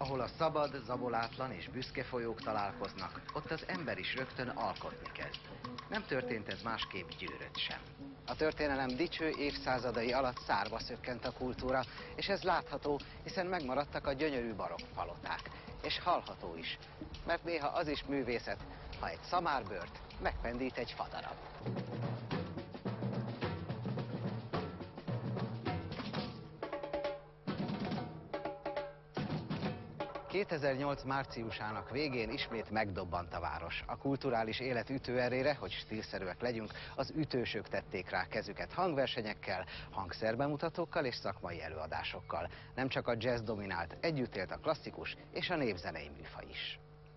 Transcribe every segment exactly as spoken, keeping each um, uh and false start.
Ahol a szabad, zabolátlan és büszke folyók találkoznak, ott az ember is rögtön alkotni kezd. Nem történt ez másképp Győrött sem. A történelem dicső évszázadai alatt szárba szökkent a kultúra, és ez látható, hiszen megmaradtak a gyönyörű barokk paloták. És hallható is, mert néha az is művészet, ha egy szamárbőrt megpendít egy fadarab. kétezer-nyolc márciusának végén ismét megdobbant a város. A kulturális élet ütőerére, hogy stílszerűek legyünk, az ütősök tették rá kezüket hangversenyekkel, hangszerbemutatókkal és szakmai előadásokkal. Nem csak a jazz dominált, együtt élt a klasszikus és a népzenei műfaj is.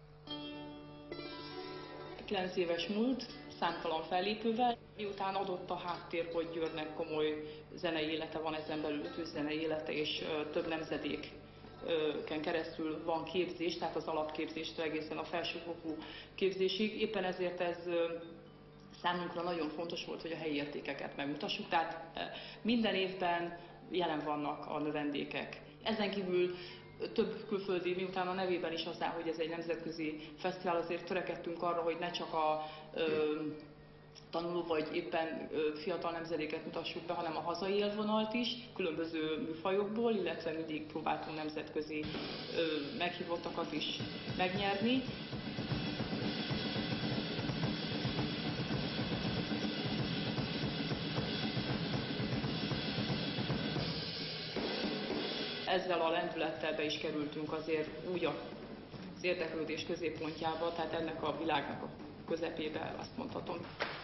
kilenc éves múlt, számtalan fellépővel, miután adott a háttér, hogy Győrnek komoly zenei élete van, ezen belül ütős zenei élete és több nemzedék ken keresztül van képzés, tehát az alapképzéstől egészen a felsőfokú képzésig. Éppen ezért ez számunkra nagyon fontos volt, hogy a helyi értékeket megmutassuk, tehát minden évben jelen vannak a növendékek. Ezen kívül több külföldi, miután a nevében is az áll, hogy ez egy nemzetközi fesztivál, azért törekedtünk arra, hogy ne csak a ö, tanuló vagy éppen fiatal nemzedéket mutassuk be, hanem a hazai élvonalt is, különböző műfajokból, illetve mindig próbáltunk nemzetközi meghívottakat is megnyerni. Ezzel a lendülettel be is kerültünk azért úgy az érdeklődés középpontjába, tehát ennek a világnak a közepébe, azt mondhatom.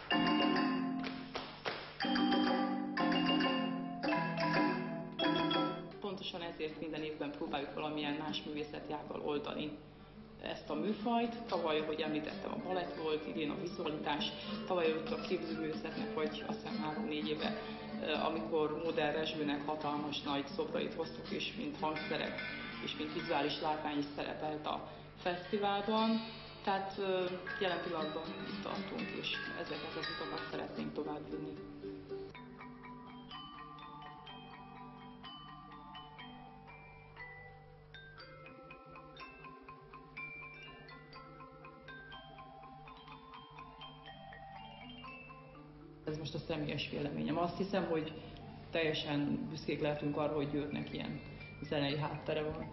Pontosan ezért minden évben próbáljuk valamilyen más művészeti ággal oldani ezt a műfajt. Tavaly, ahogy említettem, a balett volt, idén a vizualitás, tavaly előtt a képzőművészetnek, vagy azt hiszem három-négy éve, amikor Móder Rezsőnek hatalmas nagy szobrait hoztuk, és mint hangszerek, és mint vizuális látvány is szerepelt a fesztiválban. Tehát jelen pillanatban itt tartunk, és ezeket az utakat szeretnénk továbbvinni. Ez most a személyes véleményem. Azt hiszem, hogy teljesen büszkék lehetünk arra, hogy Győrnek ilyen zenei háttere van.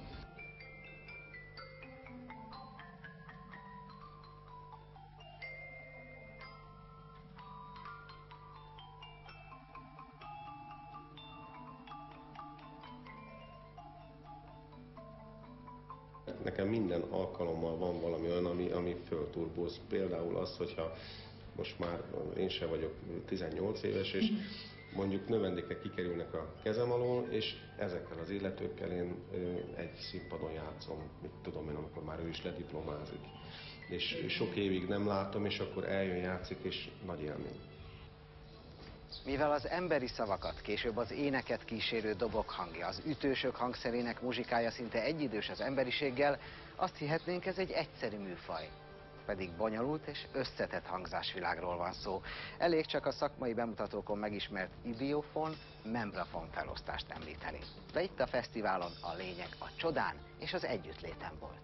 Nekem minden alkalommal van valami olyan, ami, ami fölturbóz. Például az, hogyha most már én sem vagyok tizennyolc éves, és mondjuk növendékek kikerülnek a kezem alól, és ezekkel az illetőkkel én egy színpadon játszom, mit tudom én, amikor már ő is lediplomázik. És sok évig nem látom, és akkor eljön, játszik, és nagy élmény. Mivel az emberi szavakat, később az éneket kísérő dobok hangja, az ütősök hangszerének muzsikája szinte egyidős az emberiséggel, azt hihetnénk, ez egy egyszerű műfaj. Pedig bonyolult és összetett hangzásvilágról van szó. Elég csak a szakmai bemutatókon megismert idiofon, membrafon felosztást említeni. De itt a fesztiválon a lényeg a csodán és az együttléten volt.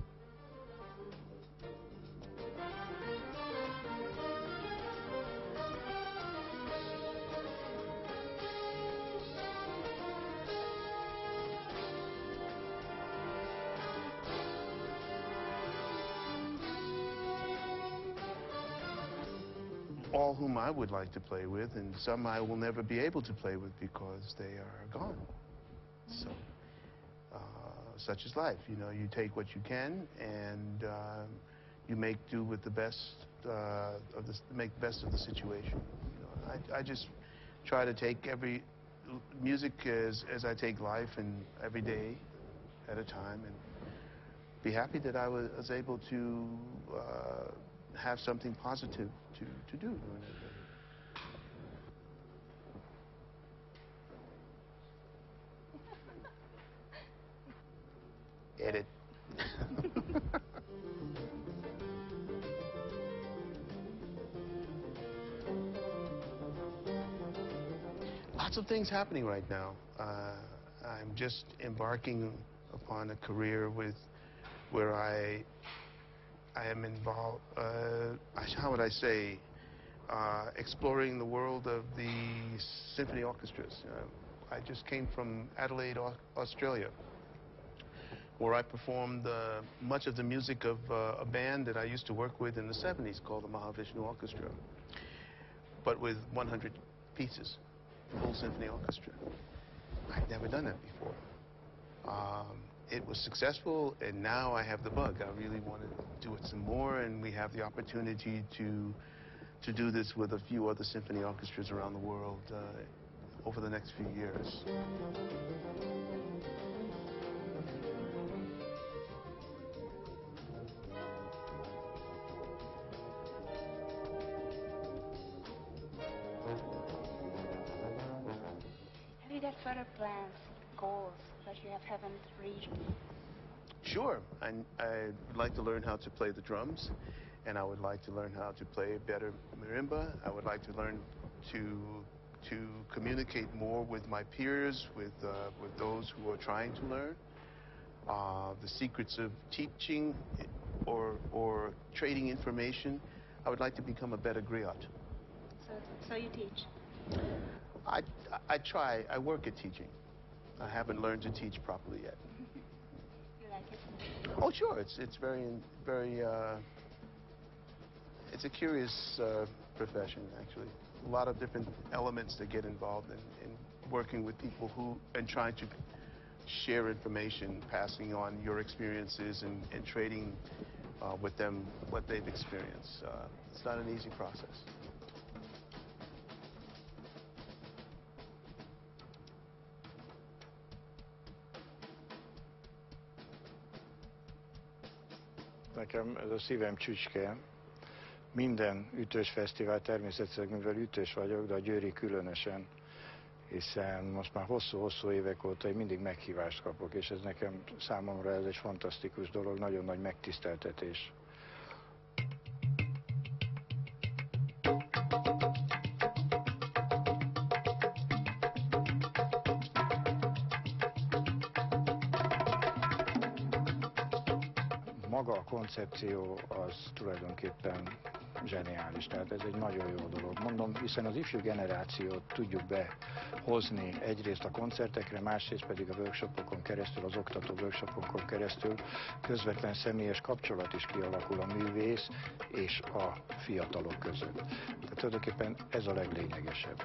All whom I would like to play with, and some I will never be able to play with because they are gone. So, uh, such is life. You know, you take what you can, and uh, you make do with the best uh, of the make the best of the situation. You know, I, I just try to take every music as as I take life, and every day at a time, and be happy that I was, was able to. Uh, have something positive to, to do. Edit. Lots of things happening right now. Uh, I'm just embarking on a career with where I I am involved. Uh, how would I say? Uh, exploring the world of the symphony orchestras. Uh, I just came from Adelaide, Australia, where I performed uh, much of the music of uh, a band that I used to work with in the seventies called the Mahavishnu Orchestra, but with one hundred pieces, full symphony orchestra. I'd never done that before. Um, it was successful, and now I have the bug. I really want to do it some more, and we have the opportunity to to do this with a few other symphony orchestras around the world uh, over the next few years. Have you got further plans, goals that you have, haven't reached? Sure. I, I'd like to learn how to play the drums, and I would like to learn how to play better marimba. I would like to learn to to communicate more with my peers, with uh, with those who are trying to learn. Uh, the secrets of teaching or or trading information. I would like to become a better griot. So, so you teach? I I try. I work at teaching. I haven't learned to teach properly yet. You like it? Oh, sure. It's it's very very. Uh, It's a curious uh, profession, actually. A lot of different elements that get involved in, in working with people who, and trying to share information, passing on your experiences and, and trading uh, with them what they've experienced. Uh, it's not an easy process. Nekem ez a szívem csücske. Minden ütős fesztivál, természetesen mivel ütős vagyok, de a győri különösen, hiszen most már hosszú-hosszú évek óta én mindig meghívást kapok, és ez nekem, számomra ez egy fantasztikus dolog, nagyon nagy megtiszteltetés. Maga a koncepció az tulajdonképpen zseniális, tehát ez egy nagyon jó dolog. Mondom, hiszen az ifjú generációt tudjuk behozni egyrészt a koncertekre, másrészt pedig a workshopokon keresztül, az oktató workshopokon keresztül közvetlen személyes kapcsolat is kialakul a művész és a fiatalok között. Tehát tulajdonképpen ez a leglényegesebb.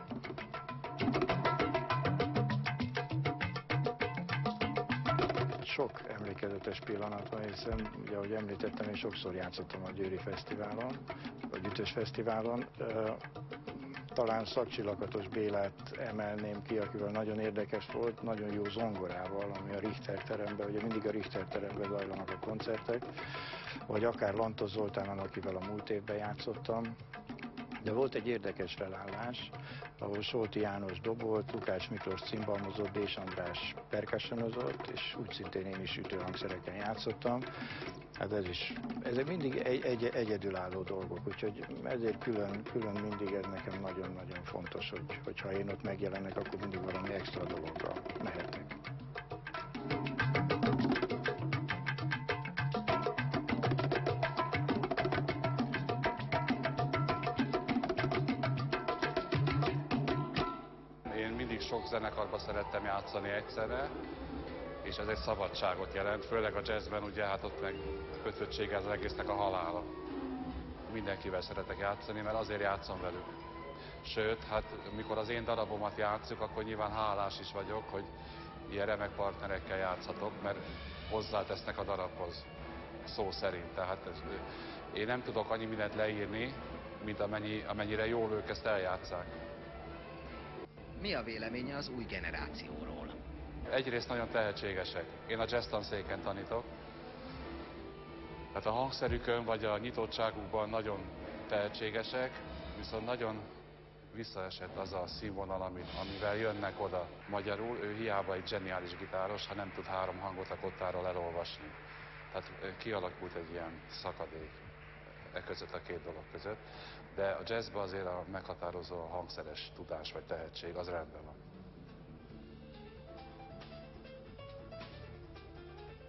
Sok emlékezetes pillanat van, hiszen, ugye, ahogy említettem, én sokszor játszottam a Győri Fesztiválon, vagy Ütős Fesztiválon. Talán Szakcsillakatos Bélát emelném ki, akivel nagyon érdekes volt, nagyon jó zongorával, ami a Richter teremben, ugye mindig a Richter teremben zajlanak a koncertek, vagy akár Lantos Zoltánnal, akivel a múlt évben játszottam. De volt egy érdekes felállás, ahol Solti János dobolt, Lukács Miklós cimbalmozott, Bés András percussionozott, és úgy szintén én is ütőhangszereken játszottam. Hát ez is, ezek mindig egy, egy, egyedülálló dolgok, úgyhogy ezért külön, külön mindig ez nekem nagyon-nagyon fontos, hogy, hogyha én ott megjelennek, akkor mindig valami extra dologgal mehetek. Sok zenekarba szerettem játszani egyszerre, és ez egy szabadságot jelent, főleg a jazzben, ugye hát ott meg kötöttsége az egésznek a halála. Mindenkivel szeretek játszani, mert azért játszom velük. Sőt, hát mikor az én darabomat játszuk, akkor nyilván hálás is vagyok, hogy ilyen remek partnerekkel játszhatok, mert hozzátesznek a darabhoz, szó szerint. Tehát ez, én nem tudok annyi mindent leírni, mint amennyi, amennyire jól ők ezt eljátszák. Mi a véleménye az új generációról? Egyrészt nagyon tehetségesek. Én a jazz tanszéken tanítok. Tehát a hangszerükön vagy a nyitottságukban nagyon tehetségesek, viszont nagyon visszaesett az a színvonal, amivel jönnek oda. Magyarul ő hiába egy zseniális gitáros, ha nem tud három hangot a kottáról elolvasni. Tehát kialakult egy ilyen szakadék e között, a két dolog között. De a jazzben azért a meghatározó a hangszeres tudás vagy tehetség, az rendben van.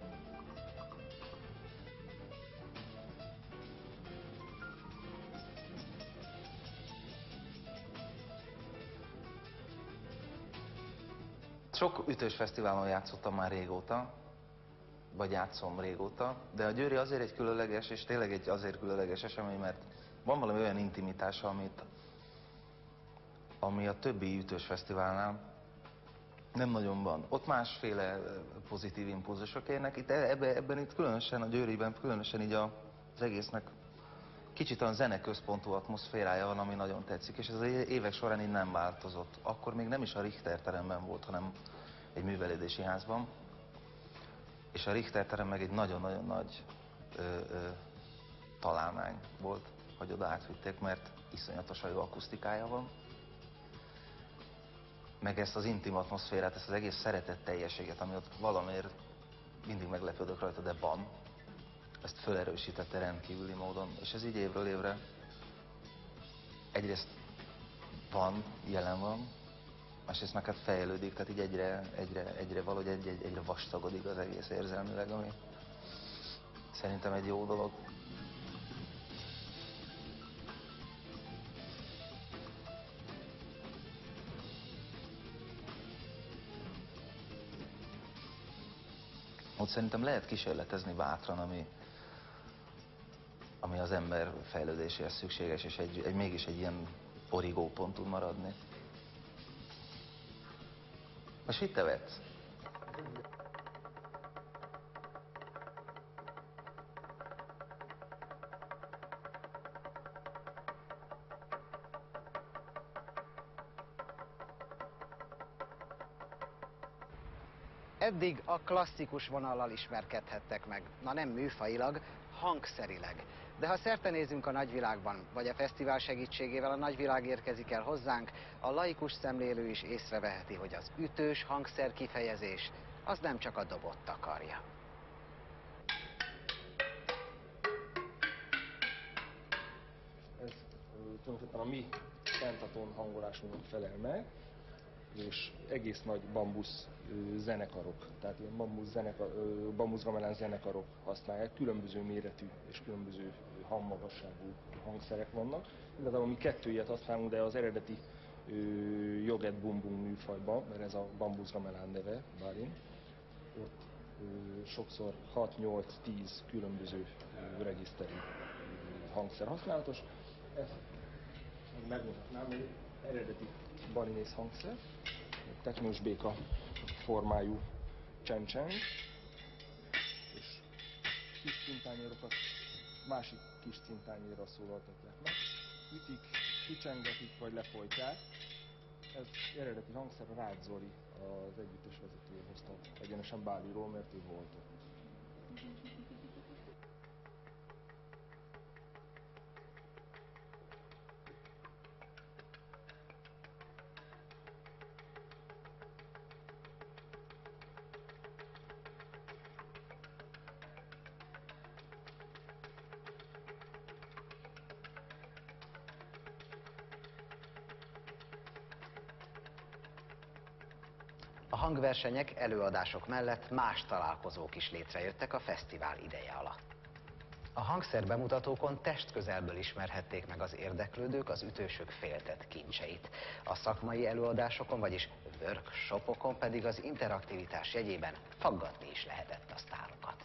Sok ütős fesztiválon játszottam már régóta, vagy játszom régóta, de a Győri azért egy különleges, és tényleg egy azért különleges esemény, mert van valami olyan intimitása, amit, ami a többi ütős fesztiválnál nem nagyon van. Ott másféle pozitív impulzusok érnek, itt ebben, ebben itt különösen a Győriben, különösen így a, az egésznek kicsit olyan zeneközpontú atmoszférája van, ami nagyon tetszik, és ez az évek során így nem változott. Akkor még nem is a Richter teremben volt, hanem egy művelődési házban. És a Richter terem meg egy nagyon-nagyon nagy ö, ö, találmány volt, hogy oda átvitték, mert iszonyatosan jó akusztikája van. Meg ezt az intim atmoszférát, ezt az egész szeretetteljességet, ami ott valamiért mindig meglepődök rajta, de van. Ezt felerősítette rendkívüli módon, és ez így évről évre egyrészt van, jelen van, másrészt meg hát fejlődik, tehát így egyre, egyre, egyre valahogy egy, egy, egyre vastagodik az egész érzelmileg, ami szerintem egy jó dolog. Ott szerintem lehet kísérletezni bátran, ami, ami az ember fejlődéséhez szükséges, és egy, egy, mégis egy ilyen origópont tud maradni. Most mit te vetsz? Eddig a klasszikus vonallal ismerkedhettek meg, na nem műfajilag, hangszerileg. De ha szerte nézünk a nagyvilágban, vagy a fesztivál segítségével a nagyvilág érkezik el hozzánk, a laikus szemlélő is észreveheti, hogy az ütős hangszer kifejezés az nem csak a dobot takarja. Ez tulajdonképpen a mi pentaton hangolásunknak felel meg, és egész nagy bambusz zenekarok, tehát ilyen bambusz, zenekar, bambusz gamelán zenekarok használják, különböző méretű és különböző hangmagasságú hangszerek vannak. Igazából mi kettő ilyet használunk, de az eredeti joget bum bum műfajban, mert ez a bambusz gamelán neve, Bálint, ott sokszor hat nyolc tíz különböző regiszterű hangszer használatos. Ezt megmutatnám, hogy eredeti balinész hangszer, teknős béka formájú csencseng, és kis cintányérokat másik kis cintányérra szólaltatják meg. Ütik, kicsengetik vagy lefolytják. Ez eredeti hangszer a Rácz Zoli, az együttes vezetője hozta egyenesen Báliról, mert ő volt ott. A hangversenyek, előadások mellett más találkozók is létrejöttek a fesztivál ideje alatt. A hangszerbemutatókon testközelből ismerhették meg az érdeklődők az ütősök féltett kincseit. A szakmai előadásokon, vagyis workshopokon pedig az interaktivitás jegyében faggatni is lehetett a sztárokat.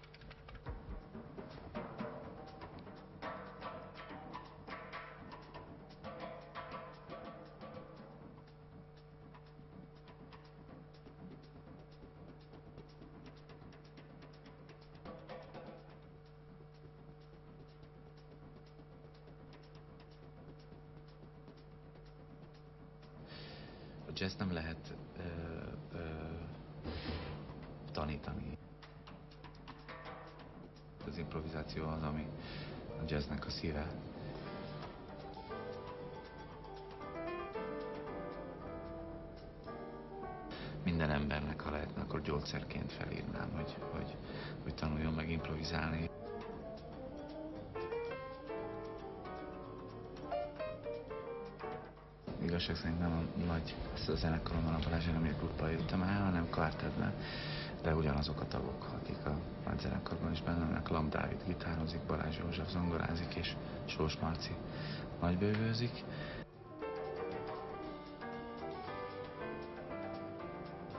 A jazz nem lehet ö, ö, tanítani. Az improvizáció az, ami a jazznek a szíve. Minden embernek, ha lehetne, akkor gyógyszerként felírnám, hogy, hogy, hogy tanuljon meg improvizálni. Igazság szerint nem a nagy zenekaromban, a Balázs Elemi Gruppal jöttem el, hanem kvartettben, de ugyanazok a tagok, akik a nagy zenekarban is benne vannak. Lamp Dávid gitározik, Balázs József zongorázik, és Sós Marci nagybővőzik.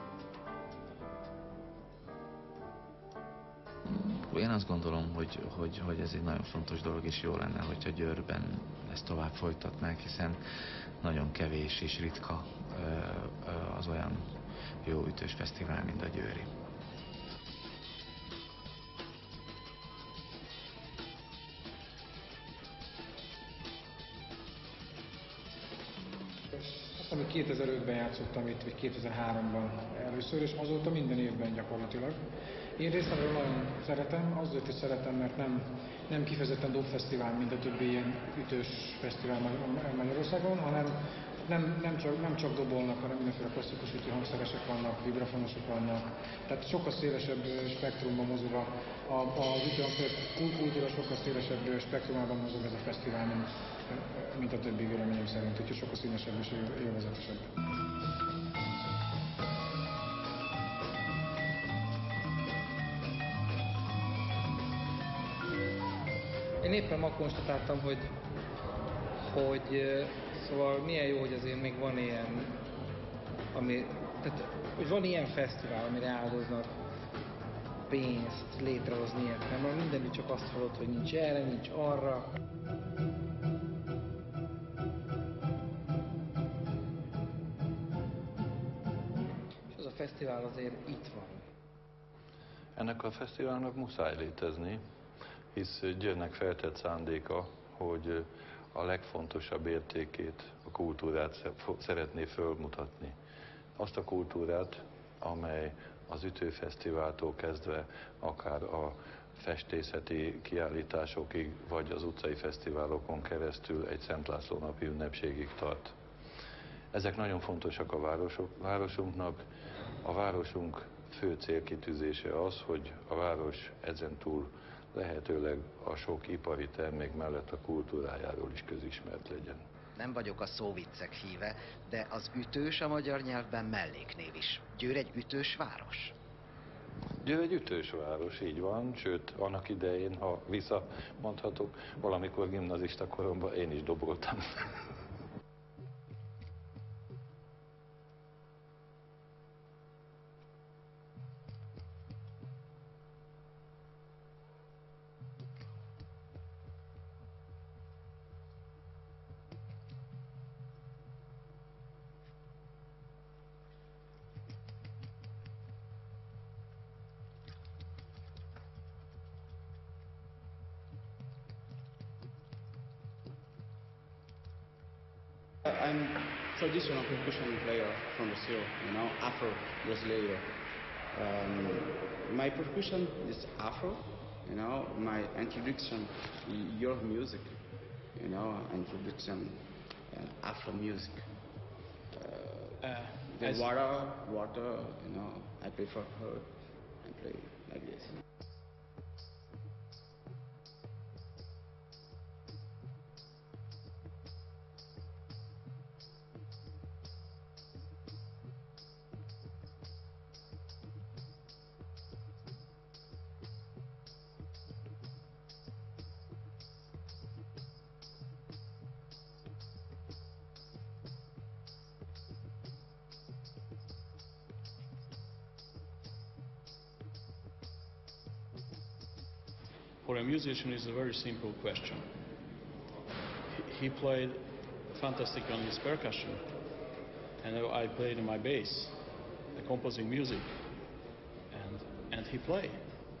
Én azt gondolom, hogy, hogy, hogy ez egy nagyon fontos dolog, és jó lenne, hogyha Győrben ezt tovább folytatnák, hiszen nagyon kevés és ritka az olyan jó ütős fesztivál, mint a győri. Ami kétezer-ötben játszottam itt, vagy kétezer-háromban először, és azóta minden évben gyakorlatilag. Én részemről nagyon szeretem, azért is szeretem, mert nem, nem kifejezetten dobfesztivál, mint a többi ilyen ütős fesztivál Magyarországon, hanem nem, nem, csak, nem csak dobolnak, hanem mindenféle klasszikus ütő hangszeresek vannak, vibrafonosok vannak. Tehát sokkal szélesebb spektrumban mozog a, a, az ütőhangszer kultúra, sokkal szélesebb spektrumában mozog ez a fesztivál, mint, mint a többi véleményem szerint, úgyhogy sokkal színesebb és élvezetesebb. Én éppen ma konstatáltam, hogy, hogy szóval milyen jó, hogy azért még van ilyen, ami, tehát, hogy van ilyen fesztivál, amire áldoznak pénzt létrehozni ilyet, mert mindenütt csak azt hallod, hogy nincs erre, nincs arra. És az a fesztivál azért itt van. Ennek a fesztiválnak muszáj létezni, hisz Győrnek feltett szándéka, hogy a legfontosabb értékét, a kultúrát szeretné fölmutatni. Azt a kultúrát, amely az ütőfesztiváltól kezdve akár a festészeti kiállításokig, vagy az utcai fesztiválokon keresztül egy Szent László napi ünnepségig tart. Ezek nagyon fontosak a városok, városunknak. A városunk fő célkitűzése az, hogy a város ezentúl lehetőleg a sok ipari termék mellett a kultúrájáról is közismert legyen. Nem vagyok a szóviccek híve, de az ütős a magyar nyelvben melléknév is. Győr egy ütős város? Győr egy ütős város, így van, sőt, annak idején, ha visszamondhatok, valamikor gimnazista koromban én is doboltam. I'm traditional percussion player from Brazil, you know, Afro Brasileiro. Um, my percussion is Afro, you know, my introduction, your music, you know, introduction, uh, Afro music. Uh, uh, the water, water, you know, I play for her, I play like this. For a musician, it's a very simple question. He played fantastic on his percussion, and I played my bass, composing music, and, and he played.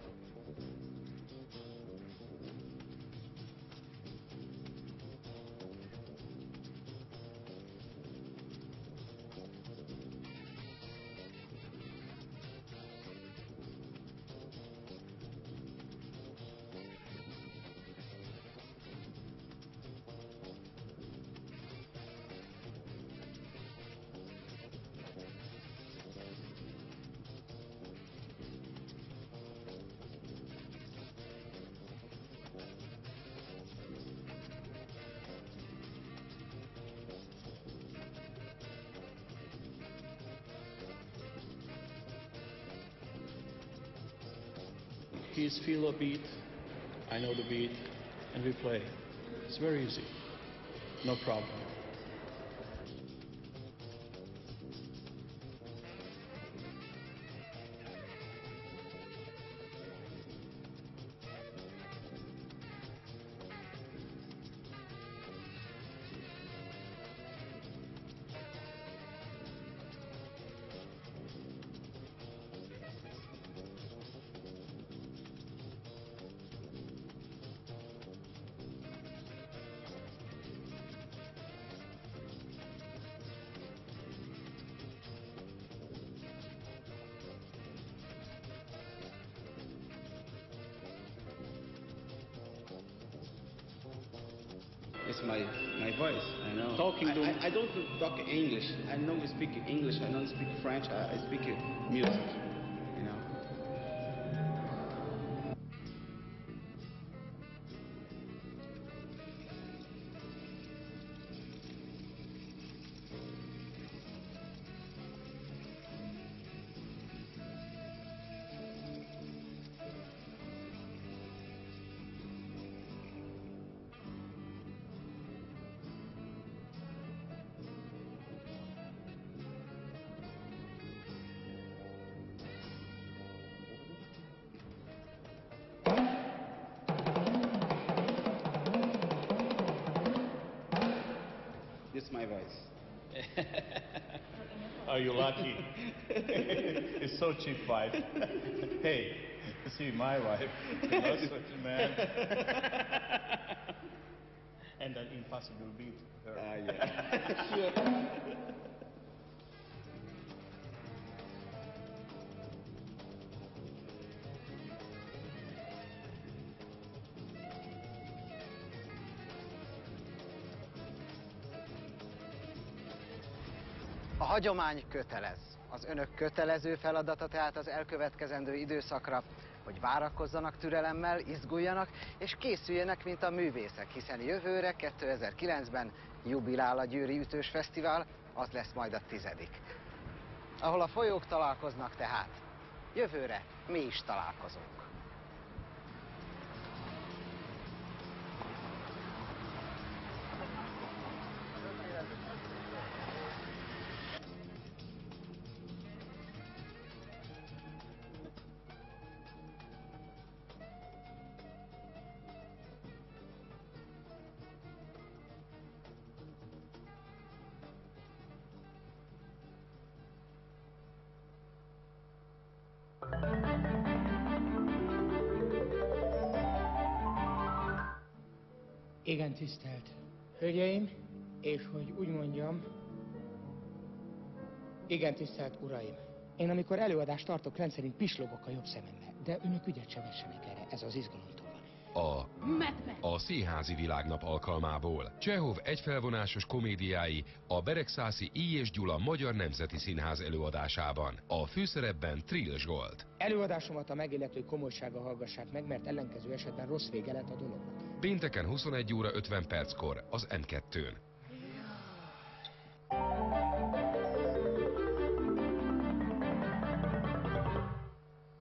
He's feel a beat, I know the beat, and we play. It's very easy, no problem. That's my my voice. I know. Talking I, to I, I don't talk English. I don't speak English. I don't speak French. I, I speak music. You know. This is my voice. Are you lucky? It's so cheap, wife. Hey, you see my wife, not such a man. And an impossible beat her. Ah, yeah. Sure. A hagyomány kötelez. Az önök kötelező feladata tehát az elkövetkezendő időszakra, hogy várakozzanak türelemmel, izguljanak és készüljenek, mint a művészek, hiszen jövőre, kétezer-kilencben jubilál a Győri Ütős Fesztivál, az lesz majd a tizedik. Ahol a folyók találkoznak tehát, jövőre mi is találkozunk. Igen, tisztelt hölgyeim, és hogy úgy mondjam, igen, tisztelt uraim. Én amikor előadást tartok, rendszerint pislogok a jobb szemembe, de önök ügyet sem vessenek erre, ez az izgalomtól van. A, a Színházi Világnap alkalmából Csehov egyfelvonásos komédiái a Beregszászi I. és Gyula Magyar Nemzeti Színház előadásában. A főszerepben Trill Zsolt. Előadásomat a megillető komolysággal hallgassák meg, mert ellenkező esetben rossz vége lett a dolognak. Pénteken huszonegy óra ötven perckor az M kettőn.